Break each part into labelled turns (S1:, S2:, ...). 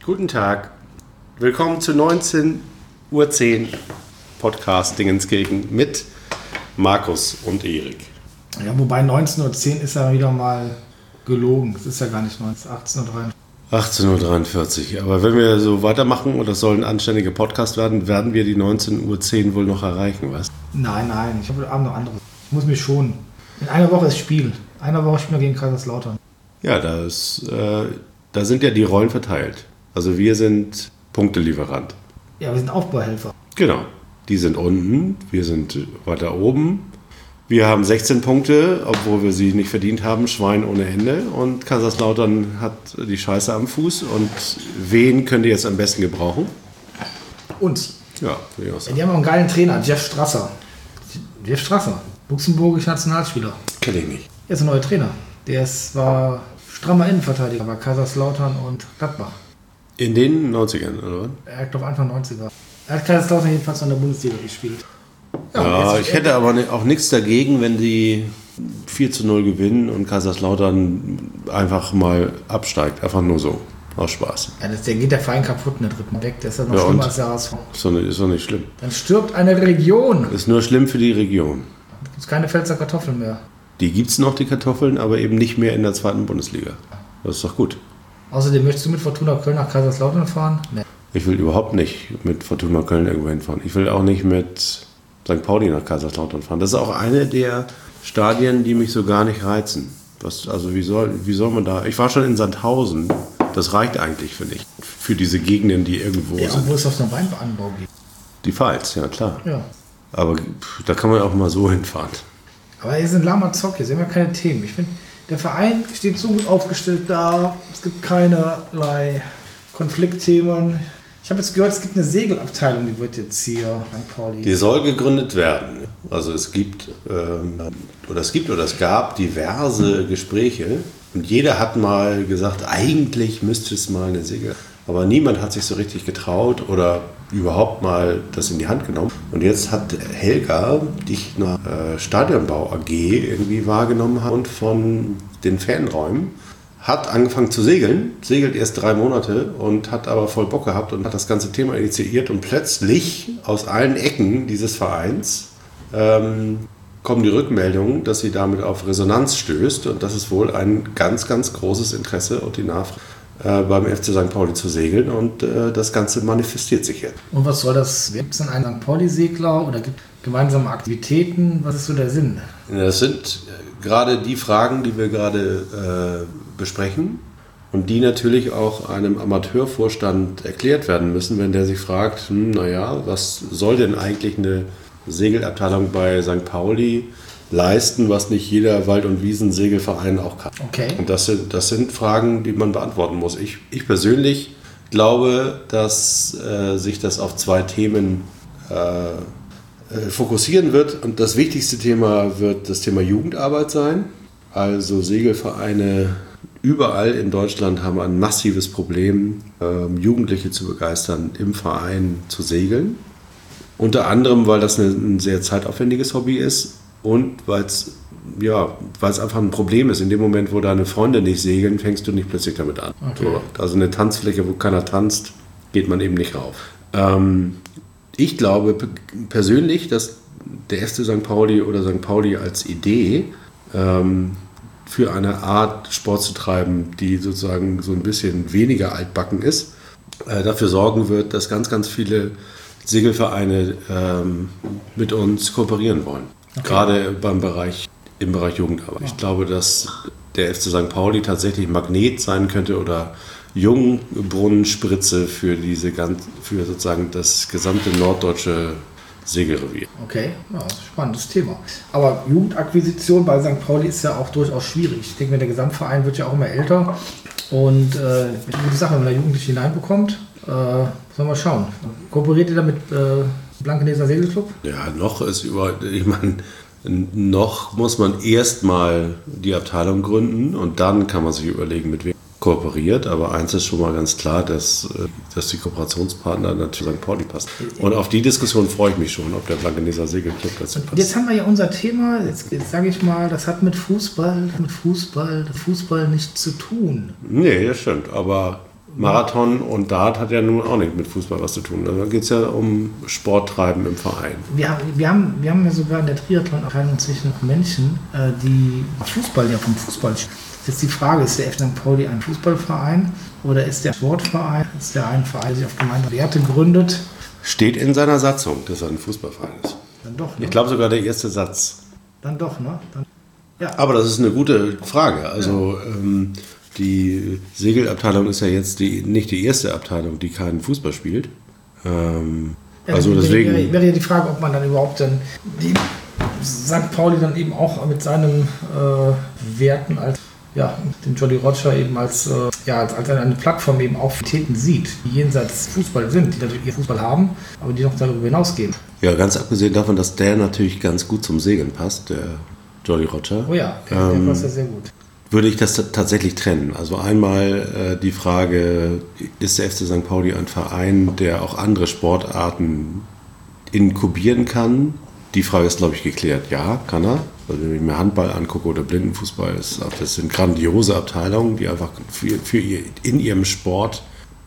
S1: Guten Tag. Willkommen zu 19:10 Uhr Podcast Dingenskirchen mit Markus und Erik.
S2: Ja, wobei 19:10 Uhr ist ja wieder mal gelogen. Es ist ja gar nicht
S1: 18:43 Uhr. Aber wenn wir so weitermachen und das soll ein anständiger Podcast werden, werden wir die 19:10 Uhr wohl noch erreichen, was?
S2: Nein, ich habe heute Abend noch anderes. Ich muss mich schonen. In einer Woche ist Spiel. In einer Woche spielen wir gegen Kaiserslautern.
S1: Ja, da sind ja die Rollen verteilt. Also wir sind Punktelieferant.
S2: Ja, wir sind Aufbauhelfer.
S1: Genau. Die sind unten, wir sind weiter oben. Wir haben 16 Punkte, obwohl wir sie nicht verdient haben, Schwein ohne Ende. Und Kaiserslautern hat die Scheiße am Fuß. Und wen könnt ihr jetzt am besten gebrauchen?
S2: Uns.
S1: Ja, würde ich auch sagen.
S2: Die haben auch einen geilen Trainer, Jeff Strasser. Luxemburgischer Nationalspieler.
S1: Kenn ich nicht.
S2: Er ist ein neuer Trainer. War strammer Innenverteidiger bei Kaiserslautern und Gladbach.
S1: In den 90ern, oder was?
S2: Er hat, glaube ich, Anfang 90er. Er hat Kaiserslautern jedenfalls in der Bundesliga gespielt.
S1: Ja, ich hätte aber auch nichts dagegen, wenn die 4:0 gewinnen und Kaiserslautern einfach mal absteigt. Einfach nur so. Aus Spaß.
S2: Ja, der geht der Verein kaputt in der dritten Weg. Der ist ja noch schlimmer als der HSV.
S1: Ist doch nicht schlimm.
S2: Dann stirbt eine Region.
S1: Ist nur schlimm für die Region.
S2: Da gibt es keine Pfälzer Kartoffeln mehr.
S1: Die gibt es noch, die Kartoffeln, aber eben nicht mehr in der zweiten Bundesliga. Das ist doch gut.
S2: Außerdem möchtest du mit Fortuna Köln nach Kaiserslautern fahren? Nee.
S1: Ich will überhaupt nicht mit Fortuna Köln irgendwo hinfahren. Ich will auch nicht mit St. Pauli nach Kaiserslautern fahren. Das ist auch eine der Stadien, die mich so gar nicht reizen. Wie soll man da... Ich war schon in Sandhausen. Das reicht eigentlich, finde ich. Für diese Gegenden, die irgendwo sind.
S2: Ja, wo es auf einem Weinanbau geht.
S1: Die Pfalz, ja klar.
S2: Ja.
S1: Aber da kann man auch mal so hinfahren.
S2: Aber hier sind lahmer Zock, hier sind immer keine Themen. Ich finde, der Verein steht so gut aufgestellt da. Es gibt keinerlei Konfliktthemen. Ich habe jetzt gehört, es gibt eine Segelabteilung, die wird jetzt hier St. Pauli.
S1: Die soll gegründet werden. Also es gab diverse Gespräche und jeder hat mal gesagt, eigentlich müsste es mal eine Segel. Aber niemand hat sich so richtig getraut oder überhaupt mal das in die Hand genommen. Und jetzt hat Helga, die ich nach Stadionbau AG irgendwie wahrgenommen habe und von den Fanräumen, hat angefangen zu segeln, segelt erst 3 Monate und hat aber voll Bock gehabt und hat das ganze Thema initiiert. Und plötzlich aus allen Ecken dieses Vereins kommen die Rückmeldungen, dass sie damit auf Resonanz stößt. Und das ist wohl ein ganz, ganz großes Interesse und die Nachfrage beim FC St. Pauli zu segeln. Und das Ganze manifestiert sich jetzt.
S2: Und was soll das? Gibt es dann einen St. Pauli-Segler oder gibt es gemeinsame Aktivitäten? Was ist so der Sinn?
S1: Das sind gerade die Fragen, die wir gerade besprechen und die natürlich auch einem Amateurvorstand erklärt werden müssen, wenn der sich fragt, was soll denn eigentlich eine Segelabteilung bei St. Pauli leisten, was nicht jeder Wald- und Wiesensegelverein auch kann.
S2: Okay.
S1: Und das sind Fragen, die man beantworten muss. Ich persönlich glaube, dass sich das auf 2 Themen fokussieren wird. Und das wichtigste Thema wird das Thema Jugendarbeit sein. Also Segelvereine überall in Deutschland haben ein massives Problem, Jugendliche zu begeistern, im Verein zu segeln. Unter anderem, weil das ein sehr zeitaufwendiges Hobby ist und weil es einfach ein Problem ist. In dem Moment, wo deine Freunde nicht segeln, fängst du nicht plötzlich damit an.
S2: Okay.
S1: So, also eine Tanzfläche, wo keiner tanzt, geht man eben nicht rauf. Ich glaube persönlich, dass der FC St. Pauli oder St. Pauli als Idee für eine Art Sport zu treiben, die sozusagen so ein bisschen weniger altbacken ist, dafür sorgen wird, dass ganz, ganz viele Segelvereine mit uns kooperieren wollen. Okay. Gerade im Bereich Jugendarbeit. Ich glaube, dass der FC St. Pauli tatsächlich Magnet sein könnte oder Jungbrunnenspritze für sozusagen das gesamte norddeutsche Segelrevier.
S2: Okay, ja, spannendes Thema. Aber Jugendakquisition bei St. Pauli ist ja auch durchaus schwierig. Ich denke mir, der Gesamtverein wird ja auch immer älter. Und ich würde sagen, wenn man da Jugendliche hineinbekommt, sollen wir schauen. Kooperiert ihr da mit Blankeneser Segelclub?
S1: Ja, noch muss man erstmal die Abteilung gründen und dann kann man sich überlegen, mit wem kooperiert. Aber eins ist schon mal ganz klar, dass die Kooperationspartner natürlich St. Pauli passen. Und auf die Diskussion freue ich mich schon, ob der Blankeneser Segelclub dazu passt.
S2: Jetzt haben wir ja unser Thema, jetzt sage ich mal, das hat mit Fußball nichts zu tun.
S1: Nee, das stimmt. Aber Marathon und Dart hat ja nun auch nicht mit Fußball was zu tun. Da geht es ja um Sporttreiben im Verein.
S2: Wir haben ja sogar in der Triathlon-Abteilung inzwischen noch Menschen, die Fußball ja vom Fußball spielen. Jetzt die Frage, ist der FC St. Pauli ein Fußballverein oder ist der Sportverein? Ist der ein Verein, der sich auf gemeinsame Werte gründet?
S1: Steht in seiner Satzung, dass er ein Fußballverein ist.
S2: Dann doch, ne?
S1: Ich glaube sogar der erste Satz.
S2: Dann doch, ne? Ja.
S1: Aber das ist eine gute Frage. Also die Segelabteilung ist ja jetzt nicht die erste Abteilung, die keinen Fußball spielt. Also deswegen
S2: wäre ja die Frage, ob man dann überhaupt dann die St. Pauli dann eben auch mit seinen Werten als den Jolly Roger eben als eine Plattform eben auch Täten sieht, die jenseits Fußball sind, die natürlich ihr Fußball haben, aber die noch darüber hinausgehen.
S1: Ja, ganz abgesehen davon, dass der natürlich ganz gut zum Segeln passt, der Jolly Roger.
S2: Oh ja, der passt ja sehr gut.
S1: Würde ich das tatsächlich trennen. Also einmal die Frage, ist der FC St. Pauli ein Verein, der auch andere Sportarten inkubieren kann? Die Frage ist, glaube ich, geklärt. Ja, kann er. Also wenn ich mir Handball angucke oder Blindenfußball, das sind grandiose Abteilungen, die einfach in ihrem Sport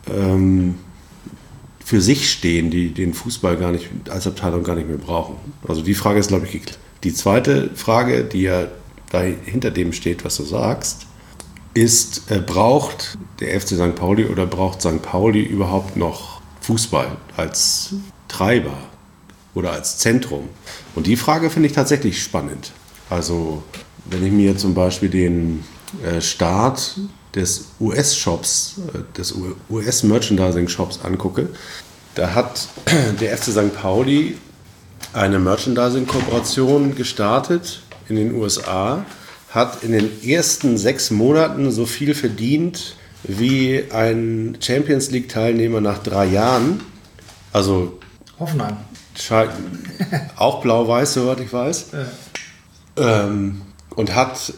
S1: für sich stehen, die den Fußball gar nicht als Abteilung gar nicht mehr brauchen. Also die Frage ist, glaube ich, geklärt. Die zweite Frage, die ja da hinter dem steht, was du sagst, ist, braucht der FC St. Pauli oder braucht St. Pauli überhaupt noch Fußball als Treiber oder als Zentrum? Und die Frage finde ich tatsächlich spannend. Also wenn ich mir zum Beispiel den Start des US-Shops, des US-Merchandising-Shops angucke, da hat der FC St. Pauli eine Merchandising-Kooperation gestartet in den USA, hat in den ersten 6 Monaten so viel verdient wie ein Champions-League-Teilnehmer nach 3 Jahren. Also
S2: Hoffenheim.
S1: Auch blau-weiß, soweit ich weiß. Ja. Und hat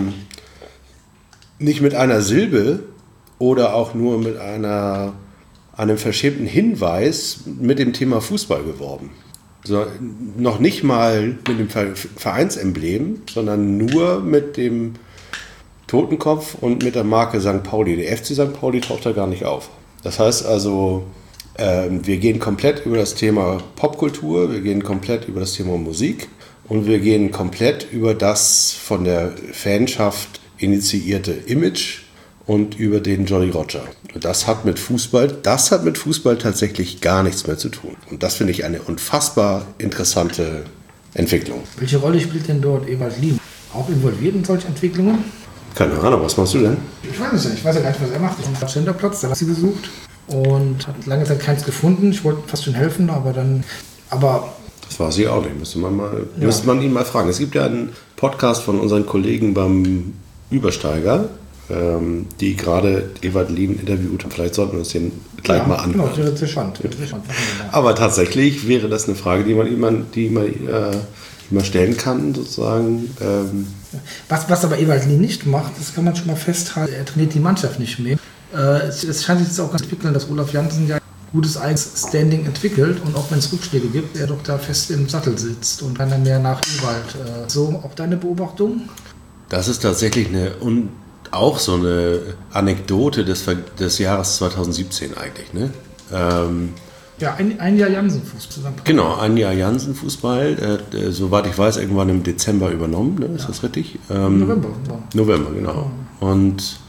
S1: nicht mit einer Silbe oder auch nur mit einem verschämten Hinweis mit dem Thema Fußball geworben. So, noch nicht mal mit dem Vereinsemblem, sondern nur mit dem Totenkopf und mit der Marke St. Pauli. Der FC St. Pauli taucht da gar nicht auf. Das heißt also, wir gehen komplett über das Thema Popkultur, wir gehen komplett über das Thema Musik und wir gehen komplett über das von der Fanschaft initiierte Image und über den Jolly Roger. Und das hat mit Fußball tatsächlich gar nichts mehr zu tun. Und das finde ich eine unfassbar interessante Entwicklung.
S2: Welche Rolle spielt denn dort Ewald Lien? Auch involviert in solche Entwicklungen?
S1: Keine Ahnung, was machst du denn?
S2: Ich weiß es nicht. Ich weiß ja gar nicht, was er macht. Ich habe Genderplatz, da hat sie gesucht und hat lange Zeit keins gefunden. Ich wollte fast schon helfen, aber das
S1: war sie auch nicht. Müsste man ihn mal fragen. Es gibt ja einen Podcast von unseren Kollegen beim Übersteiger, die gerade Ewald Lien interviewt haben. Vielleicht sollten wir uns den gleich mal anhören.
S2: Genau, das wäre interessant.
S1: Aber tatsächlich wäre das eine Frage, die man stellen kann, sozusagen.
S2: Was aber Ewald Lien nicht macht, das kann man schon mal festhalten, er trainiert die Mannschaft nicht mehr. Es scheint sich jetzt auch ganz entwickeln, dass Olaf Janssen ja gutes eigenes Standing entwickelt und auch wenn es Rückschläge gibt, er doch da fest im Sattel sitzt und keiner mehr nach Ewald. So auch deine Beobachtung? Das ist tatsächlich
S1: auch so eine Anekdote des Jahres 2017 eigentlich, ne?
S2: Ja, ein Jahr Jansen-Fußball.
S1: Genau, ein Jahr Jansen-Fußball, soweit ich weiß, irgendwann im Dezember übernommen, ne? Ist das richtig?
S2: November,
S1: genau. Und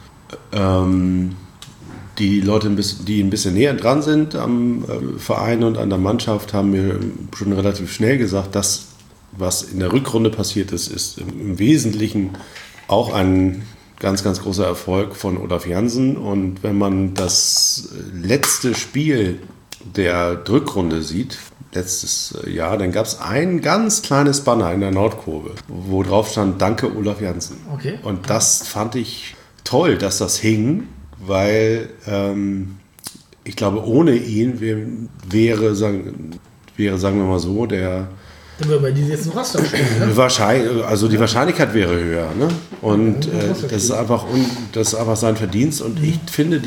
S1: die Leute, die ein bisschen näher dran sind am Verein und an der Mannschaft, haben mir schon relativ schnell gesagt, dass was in der Rückrunde passiert ist, ist im Wesentlichen auch ein ganz, ganz großer Erfolg von Olaf Janssen. Und wenn man das letzte Spiel der Rückrunde sieht, letztes Jahr, dann gab es ein ganz kleines Banner in der Nordkurve, wo drauf stand, danke Olaf Janssen.
S2: Okay.
S1: Und das fand ich toll, dass das hing, weil ich glaube, ohne ihn wäre, sagen wir mal so,
S2: dann würden wir die jetzt in Rostock spielen, ne?
S1: Wahrscheinlich, also die Wahrscheinlichkeit wäre höher, ne? Und das ist einfach sein Verdienst. Und ich finde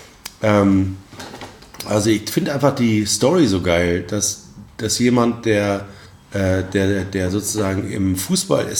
S1: einfach die Story so geil, dass jemand, der sozusagen im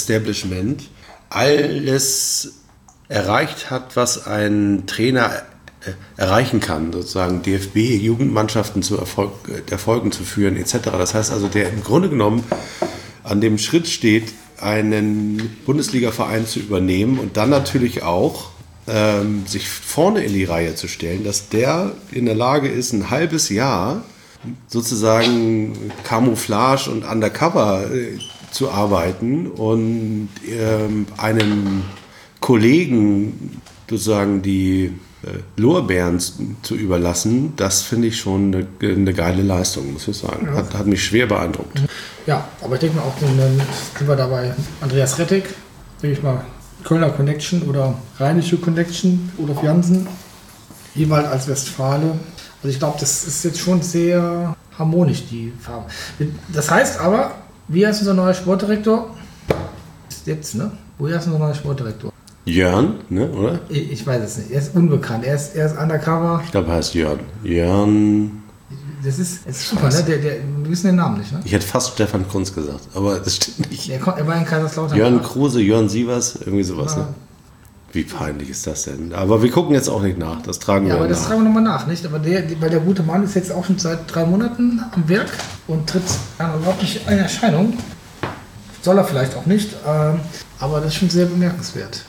S1: Fußball-Establishment alles erreicht hat, was ein Trainer erreichen kann, sozusagen DFB-Jugendmannschaften zu Erfolgen zu führen etc. Das heißt also, der im Grunde genommen an dem Schritt steht, einen Bundesliga-Verein zu übernehmen und dann natürlich auch sich vorne in die Reihe zu stellen, dass der in der Lage ist, ein halbes Jahr sozusagen Camouflage und Undercover zu arbeiten und einem Kollegen sozusagen die Lorbeeren zu überlassen, das finde ich schon eine geile Leistung, muss ich sagen.
S2: Ja.
S1: Hat mich schwer beeindruckt.
S2: Ja, aber ich denke mal auch, dann sind wir dabei Andreas Rettig, denke ich mal, Kölner Connection oder Rheinische Connection, Olaf Jansen, jeweils als Westfale. Also ich glaube, das ist jetzt schon sehr harmonisch, die Farbe. Das heißt aber, wie heißt unser neuer Sportdirektor? Jetzt, ne? Woher ist unser neuer Sportdirektor?
S1: Jörn, ne, oder?
S2: Ich weiß es nicht. Er ist unbekannt. Er ist undercover.
S1: Ich glaube, er heißt Jörn. Jörn.
S2: Das ist super, ne? Wir wissen den Namen nicht, ne?
S1: Ich hätte fast Stefan Kunz gesagt, aber das stimmt nicht.
S2: Er war in Kaiserslautern.
S1: Jörn Kruse, Jörn Sievers, irgendwie sowas, ne? Wie peinlich ist das denn? Aber wir gucken jetzt auch nicht nach. Das tragen wir
S2: aber
S1: nach.
S2: Das tragen wir nochmal nach, nicht? Aber weil der gute Mann ist jetzt auch schon seit 3 Monaten am Werk und tritt überhaupt nicht in Erscheinung. Soll er vielleicht auch nicht, aber das ist schon sehr bemerkenswert.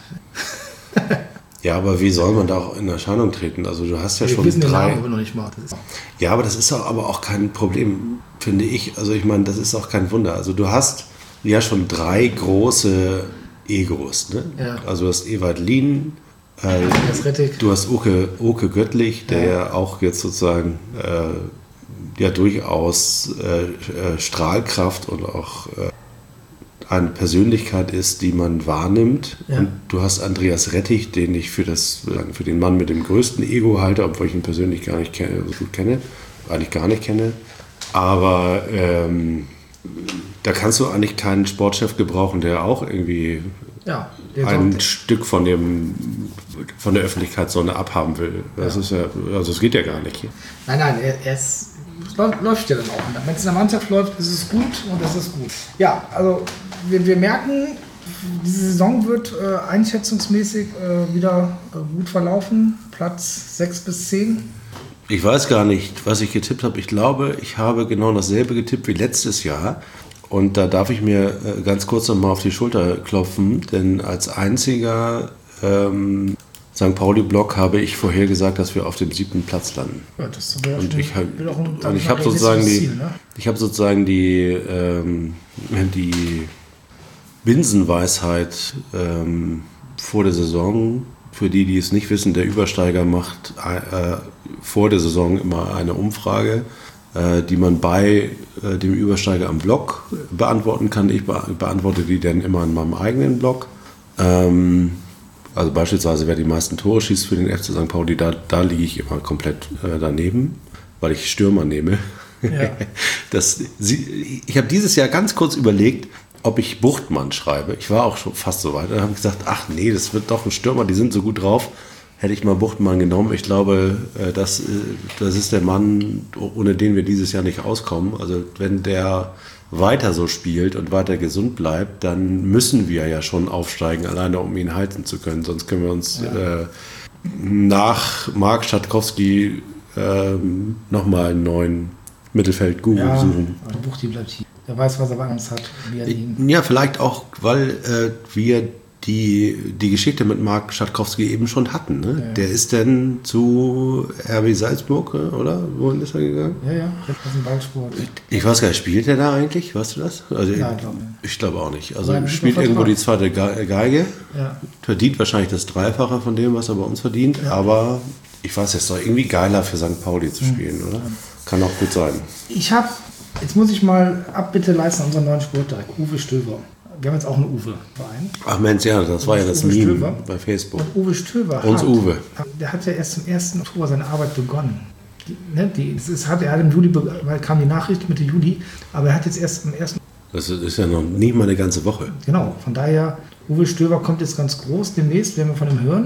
S1: Ja, aber wie soll man da auch in Erscheinung treten? Also du hast ja
S2: Wir
S1: schon
S2: wissen den
S1: 3...
S2: Namen aber noch nicht mal.
S1: Ja, aber das ist aber auch kein Problem, finde ich. Also ich meine, das ist auch kein Wunder. Also du hast ja schon 3 große Egos. Ne?
S2: Ja.
S1: Also du hast Ewald Lien,
S2: Andreas Rettig.
S1: du hast Oke Göttlich, der ja auch jetzt sozusagen ja durchaus Strahlkraft und auch eine Persönlichkeit ist, die man wahrnimmt.
S2: Ja.
S1: Und du hast Andreas Rettig, den ich für den Mann mit dem größten Ego halte, obwohl ich ihn persönlich gar nicht kenne, eigentlich gar nicht kenne. Aber da kannst du eigentlich keinen Sportchef gebrauchen, der auch irgendwie ein Stück von der Öffentlichkeitssonne abhaben will. Das ist ja, also es geht ja gar nicht.
S2: Nein, es läuft ja dann auch. Wenn es in der Mannschaft läuft, ist es gut und das ist gut. Ja, also wir merken, diese Saison wird einschätzungsmäßig wieder gut verlaufen. Platz 6 bis 10.
S1: Ich weiß gar nicht, was ich getippt habe. Ich glaube, ich habe genau dasselbe getippt wie letztes Jahr. Und da darf ich mir ganz kurz noch mal auf die Schulter klopfen, denn als einziger St. Pauli-Block habe ich vorhergesagt, dass wir auf dem 7. Platz landen.
S2: Ja, das wäre
S1: und ich habe
S2: sozusagen
S1: die Binsenweisheit vor der Saison, für die es nicht wissen, der Übersteiger macht vor der Saison immer eine Umfrage, die man bei dem Übersteiger am Blog beantworten kann. Ich beantworte die dann immer in meinem eigenen Blog. Also beispielsweise, wer die meisten Tore schießt für den FC St. Pauli, da liege ich immer komplett daneben, weil ich Stürmer nehme. Ja. Ich habe dieses Jahr ganz kurz überlegt, ob ich Buchtmann schreibe. Ich war auch schon fast so weit. Dann habe ich gesagt, ach nee, das wird doch ein Stürmer, die sind so gut drauf. Hätte ich mal Buchtmann genommen. Ich glaube, das ist der Mann, ohne den wir dieses Jahr nicht auskommen. Also wenn der weiter so spielt und weiter gesund bleibt, dann müssen wir ja schon aufsteigen, alleine um ihn halten zu können. Sonst können wir uns nach Marc Schatkowski nochmal einen neuen Mittelfeld-Guru suchen.
S2: Der Buchti bleibt hier. Der weiß, was er bei uns hat.
S1: Ja, vielleicht auch, weil wir die Geschichte mit Marc Schatkowski eben schon hatten. Ne? Ja. Der ist dann zu RB Salzburg, oder? Wohin ist er gegangen?
S2: Ja, das ist ein Ballsport.
S1: Ich weiß gar nicht, spielt er da eigentlich? Weißt du das? Also
S2: ja,
S1: ich glaube auch nicht. Also spielt irgendwo die zweite Geige. Ja. Verdient wahrscheinlich das Dreifache von dem, was er bei uns verdient. Ja. Aber ich weiß, es ist doch irgendwie geiler für St. Pauli zu spielen, oder? Kann auch gut sein.
S2: Jetzt muss ich mal Abbitte leisten an unseren neuen Sportdirektor, Uwe Stöver. Wir haben jetzt auch einen Uwe-Verein.
S1: Ach Mensch, ja, das war ja das Meme bei Facebook.
S2: Und Uwe Stöver der hat ja erst zum 1. Oktober seine Arbeit begonnen. Er hat im Juli, weil kam die Nachricht Mitte Juli, aber er hat jetzt erst am 1.
S1: Das ist ja noch nicht mal eine ganze Woche.
S2: Genau, von daher, Uwe Stöver kommt jetzt ganz groß demnächst, werden wir von ihm hören.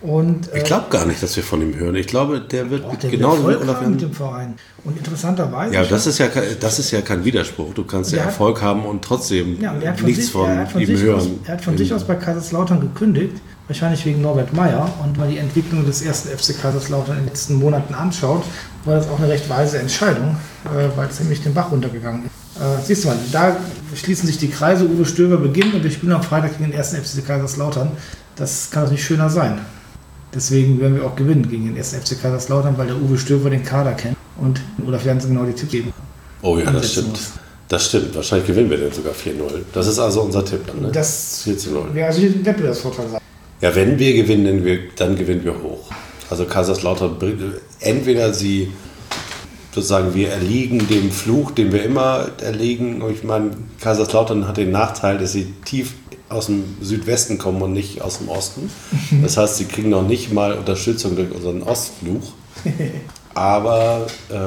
S2: Und,
S1: ich glaube gar nicht, dass wir von ihm hören. Ich glaube, der wird genauso wie Olaf
S2: mit dem Verein. Und interessanterweise...
S1: Ja, das ist ja kein Widerspruch. Du kannst ja Erfolg haben und trotzdem nichts von ihm hören.
S2: Er hat von sich aus bei Kaiserslautern gekündigt, wahrscheinlich wegen Norbert Meyer. Und wenn man die Entwicklung des ersten FC Kaiserslautern in den letzten Monaten anschaut, war das auch eine recht weise Entscheidung, weil es nämlich den Bach runtergegangen ist. Siehst du mal, da schließen sich die Kreise. Uwe Stöber beginnt und wir spielen am Freitag gegen den ersten FC Kaiserslautern. Das kann doch nicht schöner sein. Deswegen werden wir auch gewinnen gegen den ersten FC Kaiserslautern, weil der Uwe Stöber den Kader kennt und Olaf Jansen genau die Tipps geben.
S1: Oh ja, das stimmt. Das stimmt. Wahrscheinlich gewinnen wir dann sogar 4-0. Das ist also unser Tipp dann, ne?
S2: Das
S1: 4-0.
S2: wäre also ein Wettbewerbsvorteil sein.
S1: Ja, wenn wir gewinnen, dann gewinnen wir hoch. Also Kaiserslautern, entweder sie sozusagen, wir erliegen dem Fluch, den wir immer erliegen. Ich meine, Kaiserslautern hat den Nachteil, dass sie tief aus dem Südwesten kommen und nicht aus dem Osten. Das heißt, sie kriegen noch nicht mal Unterstützung durch unseren Ostfluch. Aber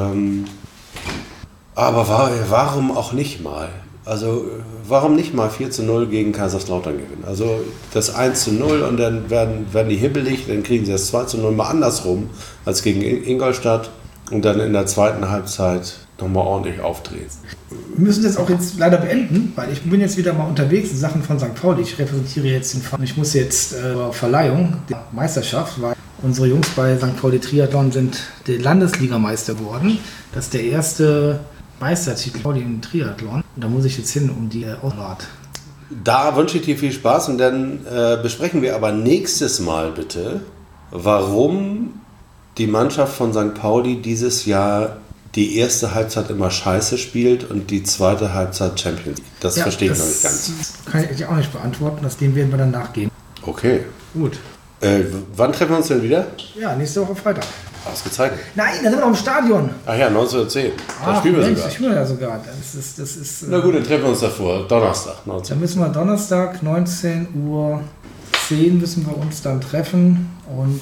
S1: warum auch nicht mal? Also warum nicht mal 4-0 gegen Kaiserslautern gewinnen? Also das 1-0 und dann werden die hibbelig, dann kriegen sie das 2-0 mal andersrum als gegen Ingolstadt und dann in der zweiten Halbzeit nochmal ordentlich aufdrehen.
S2: Wir müssen das auch jetzt leider beenden, weil ich bin jetzt wieder mal unterwegs in Sachen von St. Pauli. Ich repräsentiere jetzt den Verein. Ich muss jetzt Verleihung der Meisterschaft, weil unsere Jungs bei St. Pauli Triathlon sind der Landesligameister geworden. Das ist der erste Meistertitel im Triathlon. Und da muss ich jetzt hin um die Auswahl.
S1: Da wünsche ich dir viel Spaß und dann besprechen wir aber nächstes Mal bitte, warum die Mannschaft von St. Pauli dieses Jahr die erste Halbzeit immer scheiße spielt und die zweite Halbzeit Champions League. Das verstehe ich noch nicht ganz.
S2: Das kann ich auch nicht beantworten, dem werden wir dann nachgehen.
S1: Okay.
S2: Gut.
S1: Wann treffen wir uns denn wieder?
S2: Ja, nächste Woche Freitag.
S1: Ausgezeichnet.
S2: Nein, da sind wir noch im Stadion.
S1: Ach ja, 19:10. Da spielen wir sogar.
S2: Ich spiele ja sogar. Das ist,
S1: na gut, dann treffen wir uns davor. Donnerstag, 19 Uhr.
S2: Dann müssen wir Donnerstag, 19:10 Uhr müssen wir uns dann treffen. Und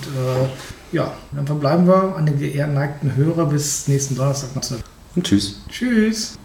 S2: dann verbleiben wir an den geneigten Hörer bis nächsten Donnerstag.
S1: Und tschüss.
S2: Tschüss.